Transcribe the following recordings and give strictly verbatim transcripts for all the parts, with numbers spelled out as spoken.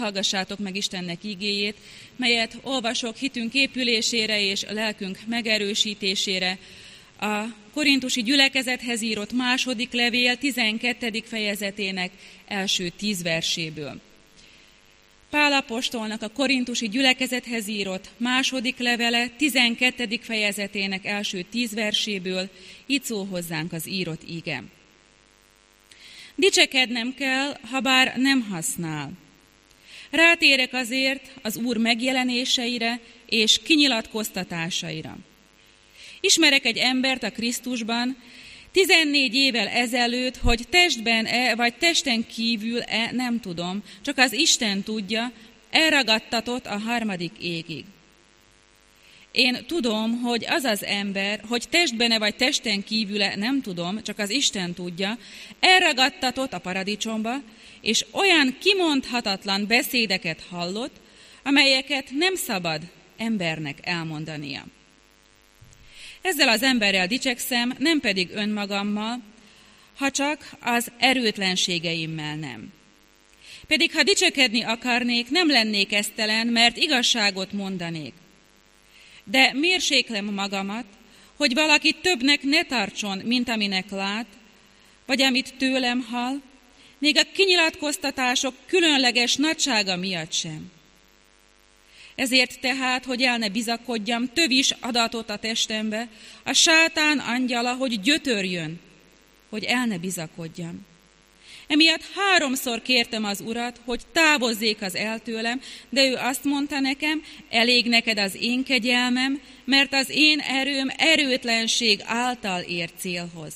Hallgassátok meg Istennek igéjét, melyet olvasok hitünk épülésére és lelkünk megerősítésére. A korintusi gyülekezethez írott második levél tizenkettedik fejezetének első tíz verséből. Pál apostolnak a korintusi gyülekezethez írott második levele tizenkettedik fejezetének első tíz verséből így szól hozzánk az írott ige. Dicsekednem kell, habár nem használ. Rátérek azért az Úr megjelenéseire és kinyilatkoztatásaira. Ismerek egy embert a Krisztusban, tizennégy évvel ezelőtt, hogy testben-e vagy testen kívül-e, nem tudom, csak az Isten tudja, elragadtatott a harmadik égig. Én tudom, hogy az az ember, hogy testben-e vagy testen kívül-e, nem tudom, csak az Isten tudja, elragadtatott a paradicsomba, és olyan kimondhatatlan beszédeket hallott, amelyeket nem szabad embernek elmondania. Ezzel az emberrel dicsekszem, nem pedig önmagammal, ha csak az erőtlenségeimmel nem. Pedig ha dicsekedni akarnék, nem lennék esztelen, mert igazságot mondanék. De mérséklem magamat, hogy valaki többnek ne tartson, mint aminek lát, vagy amit tőlem hall, még a kinyilatkoztatások különleges nagysága miatt sem. Ezért tehát, hogy el ne bizakodjam, tövis adatot a testembe, a sátán angyala, hogy gyötörjön, hogy el ne bizakodjam. Emiatt háromszor kértem az Urat, hogy távozzék az el tőlem, de ő azt mondta nekem, elég neked az én kegyelmem, mert az én erőm erőtlenség által ér célhoz.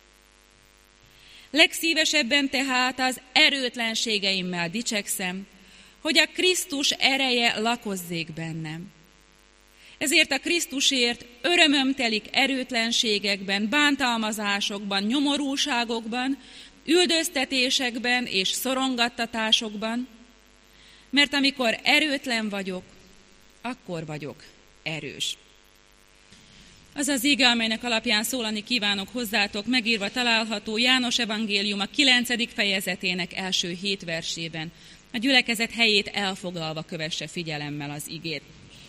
Legszívesebben tehát az erőtlenségeimmel dicsekszem, hogy a Krisztus ereje lakozzék bennem. Ezért a Krisztusért örömöm telik erőtlenségekben, bántalmazásokban, nyomorúságokban, üldöztetésekben és szorongattatásokban, mert amikor erőtlen vagyok, akkor vagyok erős. Az az ige, amelynek alapján szólani kívánok hozzátok, megírva található János evangélium a kilencedik fejezetének első hét versében. A gyülekezet helyét elfoglalva kövesse figyelemmel az igét.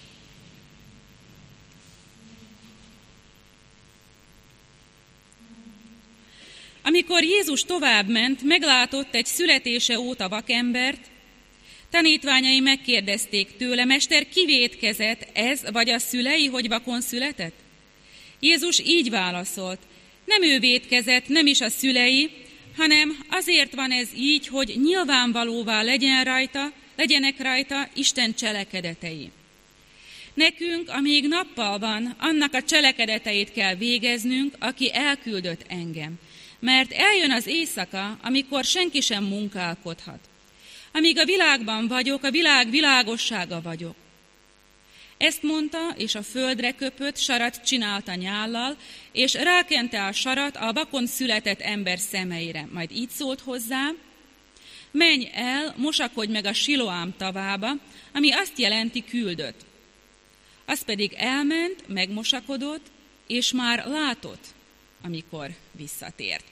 Amikor Jézus továbbment, meglátott egy születése óta vakembert, tanítványai megkérdezték tőle, Mester, ki vétkezett, ez vagy a szülei, hogy vakon született? Jézus így válaszolt, nem ő vétkezett, nem is a szülei, hanem azért van ez így, hogy nyilvánvalóvá legyen rajta, legyenek rajta Isten cselekedetei. Nekünk, amíg nappal van, annak a cselekedeteit kell végeznünk, aki elküldött engem. Mert eljön az éjszaka, amikor senki sem munkálkodhat. Amíg a világban vagyok, a világ világossága vagyok. Ezt mondta, és a földre köpött sarat csinálta nyállal, és rákente a sarat a vakon született ember szemeire. Majd így szólt hozzá, menj el, mosakodj meg a Siloám tavába, ami azt jelenti küldött. Az pedig elment, megmosakodott, és már látott, amikor visszatért.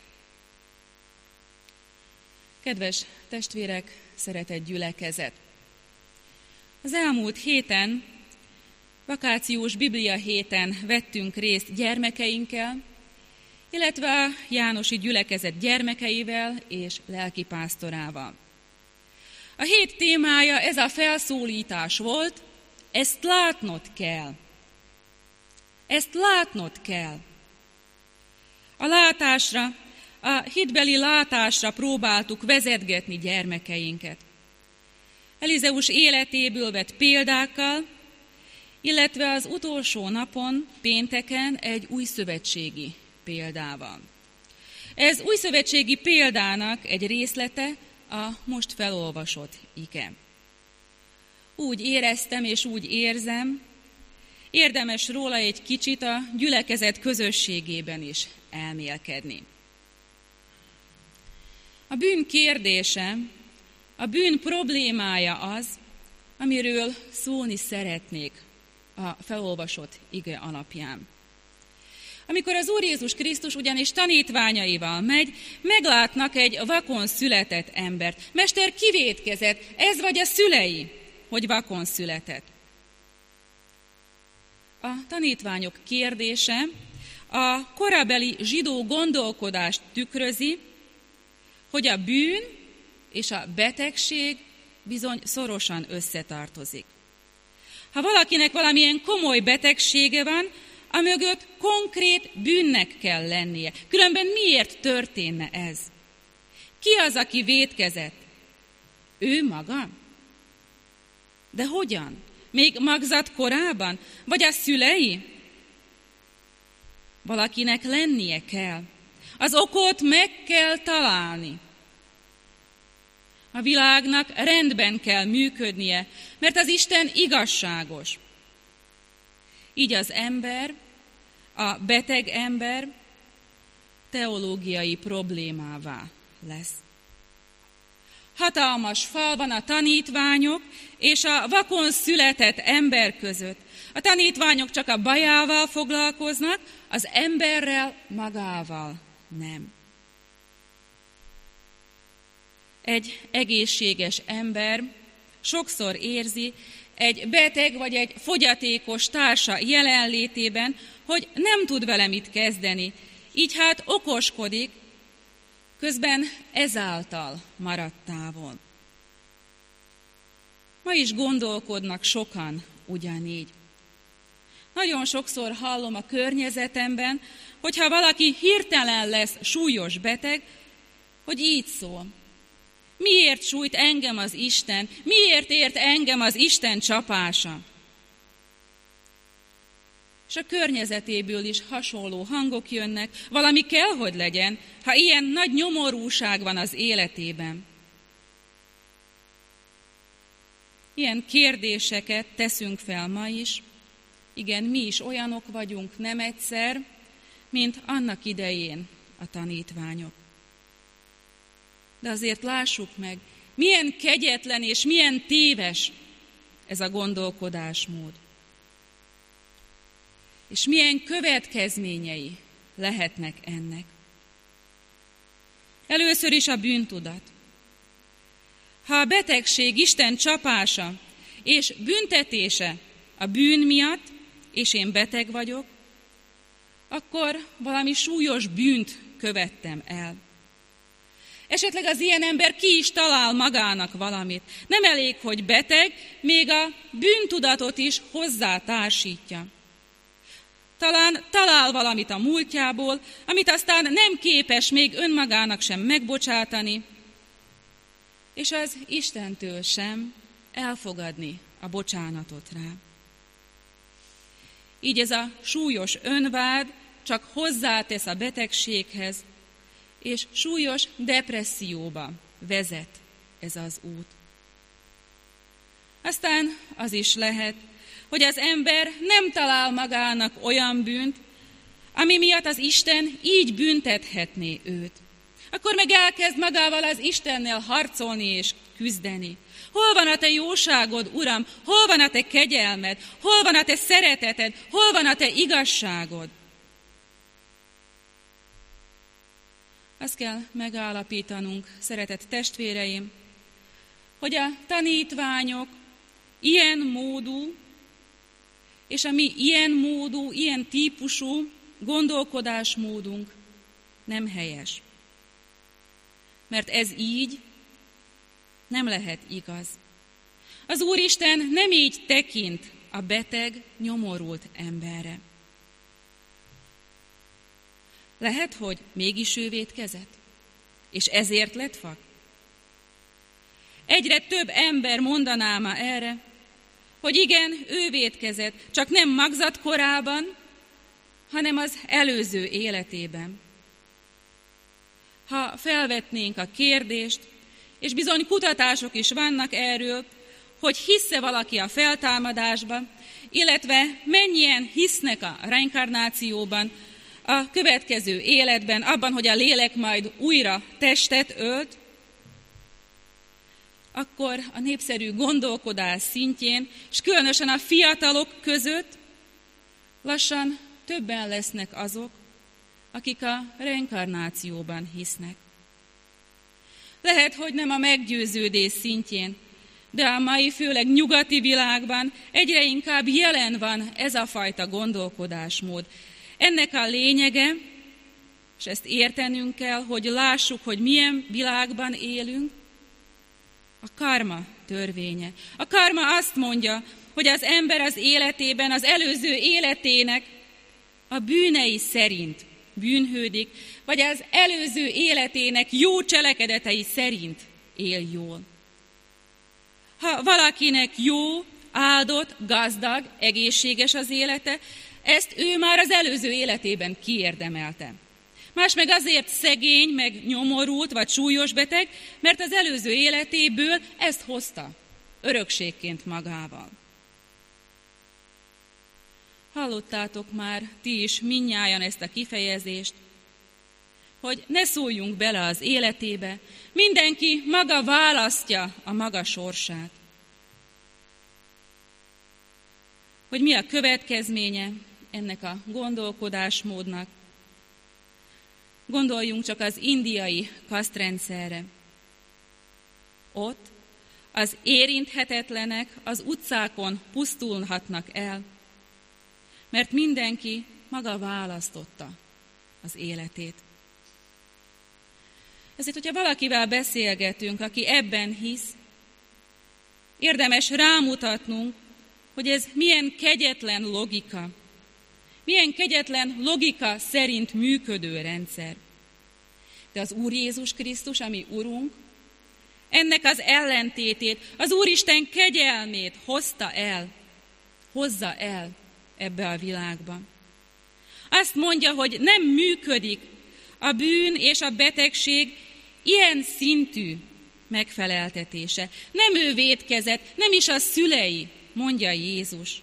Kedves testvérek, szeretett gyülekezet! Az elmúlt héten, vakációs Biblia héten vettünk részt gyermekeinkkel, illetve a jánosi gyülekezet gyermekeivel és lelkipásztorával. A hét témája ez a felszólítás volt, ezt látnod kell. Ezt látnod kell. A látásra, a hitbeli látásra próbáltuk vezetgetni gyermekeinket. Elizeus életéből vett példákkal, illetve az utolsó napon, pénteken egy újszövetségi példával. Ez újszövetségi példának egy részlete a most felolvasott ige. Úgy éreztem és úgy érzem, érdemes róla egy kicsit a gyülekezet közösségében is elmélkedni. A bűn kérdése, a bűn problémája az, amiről szólni szeretnék a felolvasott ige alapján. Amikor az Úr Jézus Krisztus ugyanis tanítványaival megy, meglátnak egy vakon született embert. Mester, kivétkezett, ez vagy a szülei, hogy vakon született. A tanítványok kérdése a korabeli zsidó gondolkodást tükrözi, hogy a bűn és a betegség bizony szorosan összetartozik. Ha valakinek valamilyen komoly betegsége van, amögött konkrét bűnnek kell lennie. Különben miért történne ez? Ki az, aki vétkezett? Ő maga? De hogyan? Még magzat korában? Vagy a szülei? Valakinek lennie kell. Az okot meg kell találni. A világnak rendben kell működnie, mert az Isten igazságos. Így az ember, a beteg ember teológiai problémává lesz. Hatalmas fal van a tanítványok és a vakon született ember között. A tanítványok csak a bajával foglalkoznak, az emberrel magával nem. Egy egészséges ember sokszor érzi egy beteg vagy egy fogyatékos társa jelenlétében, hogy nem tud vele mit kezdeni, így hát okoskodik, közben ezáltal maradt távol. Ma is gondolkodnak sokan ugyanígy. Nagyon sokszor hallom a környezetemben, hogyha valaki hirtelen lesz súlyos beteg, hogy így szól. Miért sújt engem az Isten? Miért ért engem az Isten csapása? És a környezetéből is hasonló hangok jönnek, valami kell, hogy legyen, ha ilyen nagy nyomorúság van az életében. Ilyen kérdéseket teszünk fel ma is. Igen, mi is olyanok vagyunk nem egyszer, mint annak idején a tanítványok. De azért lássuk meg, milyen kegyetlen és milyen téves ez a gondolkodásmód. És milyen következményei lehetnek ennek. Először is a bűntudat. Ha a betegség Isten csapása és büntetése a bűn miatt, és én beteg vagyok, akkor valami súlyos bűnt követtem el. Esetleg az ilyen ember ki is talál magának valamit. Nem elég, hogy beteg, még a bűntudatot is hozzátársítja. Talán talál valamit a múltjából, amit aztán nem képes még önmagának sem megbocsátani, és az Istentől sem elfogadni a bocsánatot rá. Így ez a súlyos önvád csak hozzátesz a betegséghez, és súlyos depresszióba vezet ez az út. Aztán az is lehet, hogy az ember nem talál magának olyan bűnt, ami miatt az Isten így büntethetné őt. Akkor meg elkezd magával az Istennel harcolni és küzdeni. Hol van a te jóságod, Uram? Hol van a te kegyelmed? Hol van a te szereteted? Hol van a te igazságod? Azt kell megállapítanunk, szeretett testvéreim, hogy a tanítványok ilyen módú, és a mi ilyen módú, ilyen típusú gondolkodásmódunk nem helyes. Mert ez így nem lehet igaz. Az Úristen nem így tekint a beteg, nyomorult emberre. Lehet, hogy mégis ő vétkezett, és ezért lett vak? Egyre több ember mondaná ma erre, hogy igen, ő vétkezett, csak nem magzat korában, hanem az előző életében. Ha felvetnénk a kérdést, és bizony kutatások is vannak erről, hogy hisz-e valaki a feltámadásba, illetve mennyien hisznek a reinkarnációban, a következő életben, abban, hogy a lélek majd újra testet ölt, akkor a népszerű gondolkodás szintjén, és különösen a fiatalok között lassan többen lesznek azok, akik a reinkarnációban hisznek. Lehet, hogy nem a meggyőződés szintjén, de a mai, főleg nyugati világban egyre inkább jelen van ez a fajta gondolkodásmód. Ennek a lényege, és ezt értenünk kell, hogy lássuk, hogy milyen világban élünk, a karma törvénye. A karma azt mondja, hogy az ember az életében, az előző életének a bűnei szerint bűnhődik, vagy az előző életének jó cselekedetei szerint él jól. Ha valakinek jó, áldott, gazdag, egészséges az élete, ezt ő már az előző életében kiérdemelte. Más meg azért szegény, meg nyomorult, vagy súlyos beteg, mert az előző életéből ezt hozta örökségként magával. Hallottátok már ti is mindnyájan ezt a kifejezést, hogy ne szóljunk bele az életébe, mindenki maga választja a maga sorsát. Hogy mi a következménye ennek a gondolkodásmódnak? Gondoljunk csak az indiai kasztrendszerre. Ott az érinthetetlenek az utcákon pusztulhatnak el, mert mindenki maga választotta az életét. Ezért, hogyha valakivel beszélgetünk, aki ebben hisz, érdemes rámutatnunk, hogy ez milyen kegyetlen logika, milyen kegyetlen logika szerint működő rendszer. De az Úr Jézus Krisztus, ami Urunk, ennek az ellentétét, az Úristen kegyelmét hozta el, hozza el ebbe a világba. Azt mondja, hogy nem működik a bűn és a betegség ilyen szintű megfeleltetése. Nem ő vétkezett, nem is a szülei, mondja Jézus.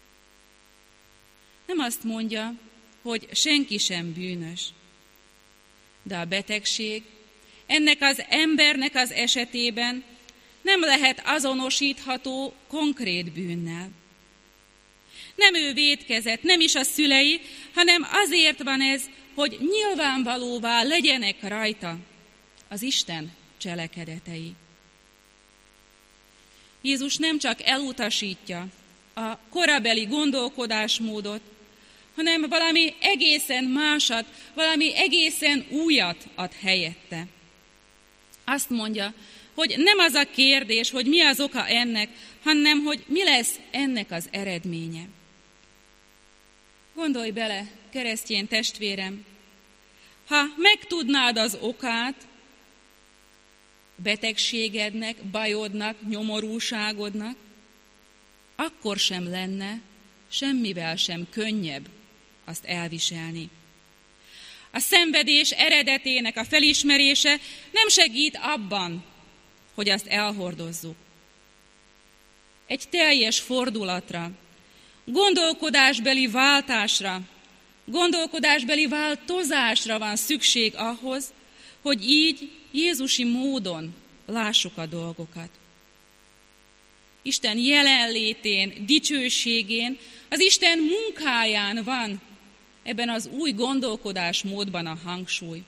Nem azt mondja, hogy senki sem bűnös. De a betegség ennek az embernek az esetében nem lehet azonosítható konkrét bűnnel. Nem ő vétkezett, nem is a szülei, hanem azért van ez, hogy nyilvánvalóvá legyenek rajta az Isten cselekedetei. Jézus nem csak elutasítja a korabeli gondolkodásmódot, hanem valami egészen másat, valami egészen újat ad helyette. Azt mondja, hogy nem az a kérdés, hogy mi az oka ennek, hanem hogy mi lesz ennek az eredménye. Gondolj bele, keresztény testvérem, ha megtudnád az okát betegségednek, bajodnak, nyomorúságodnak, akkor sem lenne semmivel sem könnyebb azt elviselni. A szenvedés eredetének a felismerése nem segít abban, hogy azt elhordozzuk. Egy teljes fordulatra, gondolkodásbeli váltásra, gondolkodásbeli változásra van szükség ahhoz, hogy így jézusi módon lássuk a dolgokat. Isten jelenlétén, dicsőségén, az Isten munkáján van ebben az új gondolkodásmódban a hangsúly.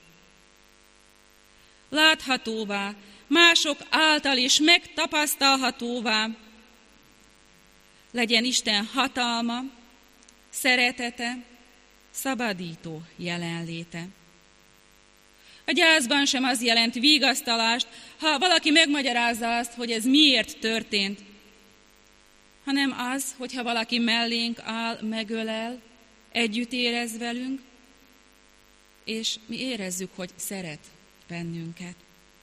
Láthatóvá, mások által is megtapasztalhatóvá legyen Isten hatalma, szeretete, szabadító jelenléte. A gyászban sem az jelent vigasztalást, ha valaki megmagyarázza azt, hogy ez miért történt, hanem az, hogyha valaki mellénk áll, megölel, együtt érez velünk, és mi érezzük, hogy szeret bennünket.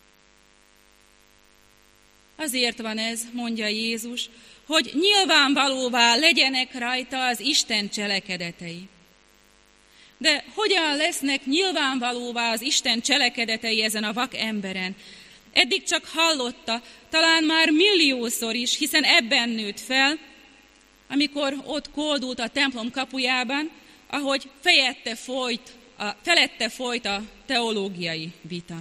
Azért van ez, mondja Jézus, hogy nyilvánvalóvá legyenek rajta az Isten cselekedetei. De hogyan lesznek nyilvánvalóvá az Isten cselekedetei ezen a vak emberen? Eddig csak hallotta, talán már milliószor is, hiszen ebben nőtt fel, amikor ott koldult a templom kapujában, ahogy fejette folyt, a, felette folyt a teológiai vita.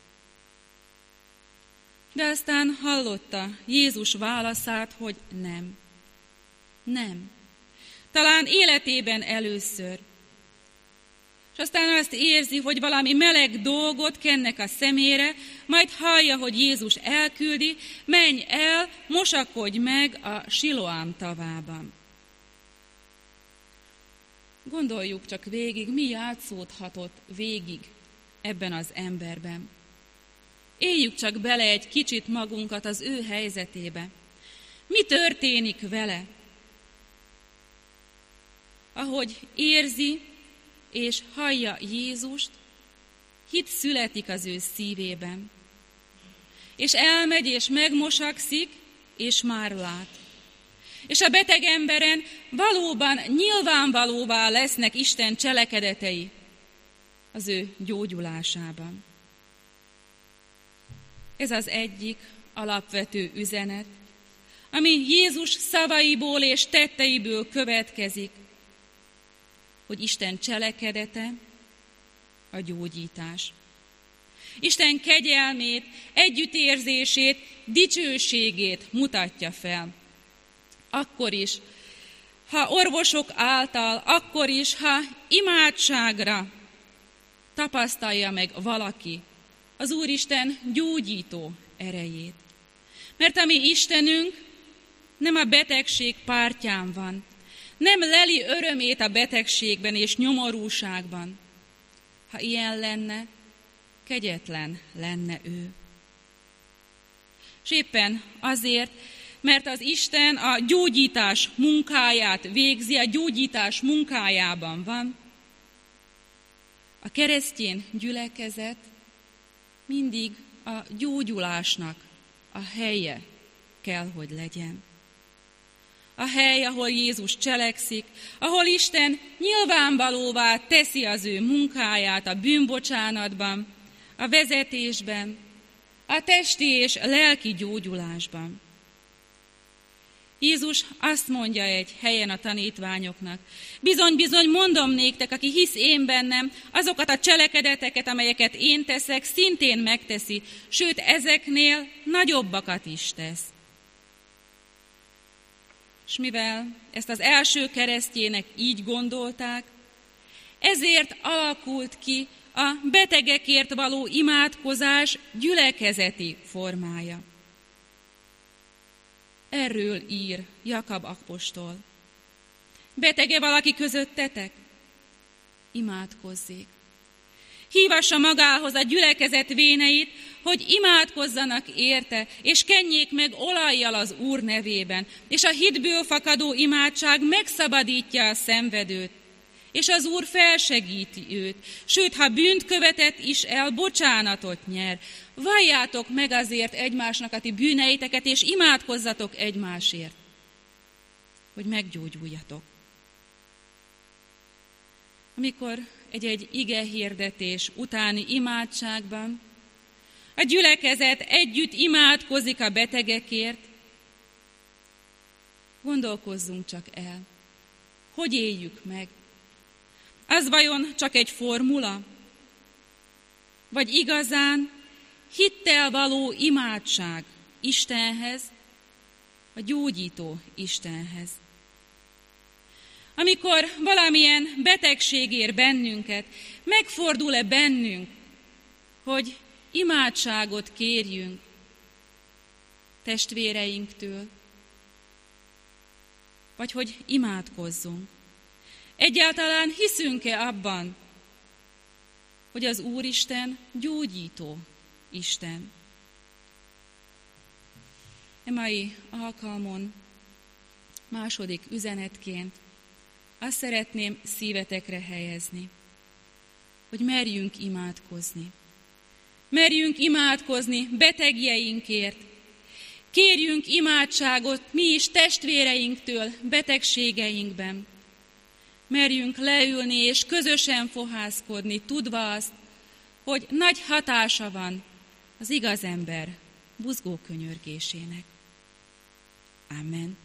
De aztán hallotta Jézus válaszát, hogy nem. Nem. Talán életében először. És aztán azt érzi, hogy valami meleg dolgot kennek a szemére, majd hallja, hogy Jézus elküldi, menj el, mosakodj meg a Siloám tavában. Gondoljuk csak végig, mi játszódhatott végig ebben az emberben. Éljük csak bele egy kicsit magunkat az ő helyzetébe. Mi történik vele? Ahogy érzi és hallja Jézust, hit születik az ő szívében. És elmegy és megmosakszik, és már lát. És a beteg emberen valóban nyilvánvalóvá lesznek Isten cselekedetei az ő gyógyulásában. Ez az egyik alapvető üzenet, ami Jézus szavaiból és tetteiből következik, hogy Isten cselekedete a gyógyítás. Isten kegyelmét, együttérzését, dicsőségét mutatja fel. Akkor is, ha orvosok által, akkor is, ha imádságra tapasztalja meg valaki az Úristen gyógyító erejét. Mert a mi Istenünk nem a betegség pártján van, nem leli örömét a betegségben és nyomorúságban. Ha ilyen lenne, kegyetlen lenne ő. És éppen azért, mert az Isten a gyógyítás munkáját végzi, a gyógyítás munkájában van, a keresztény gyülekezet mindig a gyógyulásnak a helye kell, hogy legyen. A hely, ahol Jézus cselekszik, ahol Isten nyilvánvalóvá teszi az ő munkáját a bűnbocsánatban, a vezetésben, a testi és lelki gyógyulásban. Jézus azt mondja egy helyen a tanítványoknak, bizony-bizony mondom néktek, aki hisz én bennem, azokat a cselekedeteket, amelyeket én teszek, szintén megteszi, sőt ezeknél nagyobbakat is tesz. És mivel ezt az első keresztjének így gondolták, ezért alakult ki a betegekért való imádkozás gyülekezeti formája. Erről ír Jakab apostol. Betege valaki közöttetek? Imádkozzék. Hívassa magához a gyülekezet véneit, hogy imádkozzanak érte, és kenjék meg olajjal az Úr nevében, és a hitből fakadó imádság megszabadítja a szenvedőt, és az Úr felsegíti őt, sőt, ha bűnt követett is el, bocsánatot nyer. Valljátok meg azért egymásnak a ti bűneiteket, és imádkozzatok egymásért, hogy meggyógyuljatok. Amikor egy-egy igehirdetés utáni imádságban a gyülekezet együtt imádkozik a betegekért, gondolkozzunk csak el, hogy éljük meg. Az vajon csak egy formula? Vagy igazán hittel való imádság Istenhez, a gyógyító Istenhez? Amikor valamilyen betegség ér bennünket, megfordul-e bennünk, hogy imádságot kérjünk testvéreinktől, vagy hogy imádkozzunk? Egyáltalán hiszünk-e abban, hogy az Úristen gyógyító Isten? E mai alkalmon második üzenetként azt szeretném szívetekre helyezni, hogy merjünk imádkozni. Merjünk imádkozni betegjeinkért. Kérjünk imádságot mi is testvéreinktől betegségeinkben. Merjünk leülni és közösen fohászkodni, tudva azt, hogy nagy hatása van az igaz ember buzgó könyörgésének. Amen.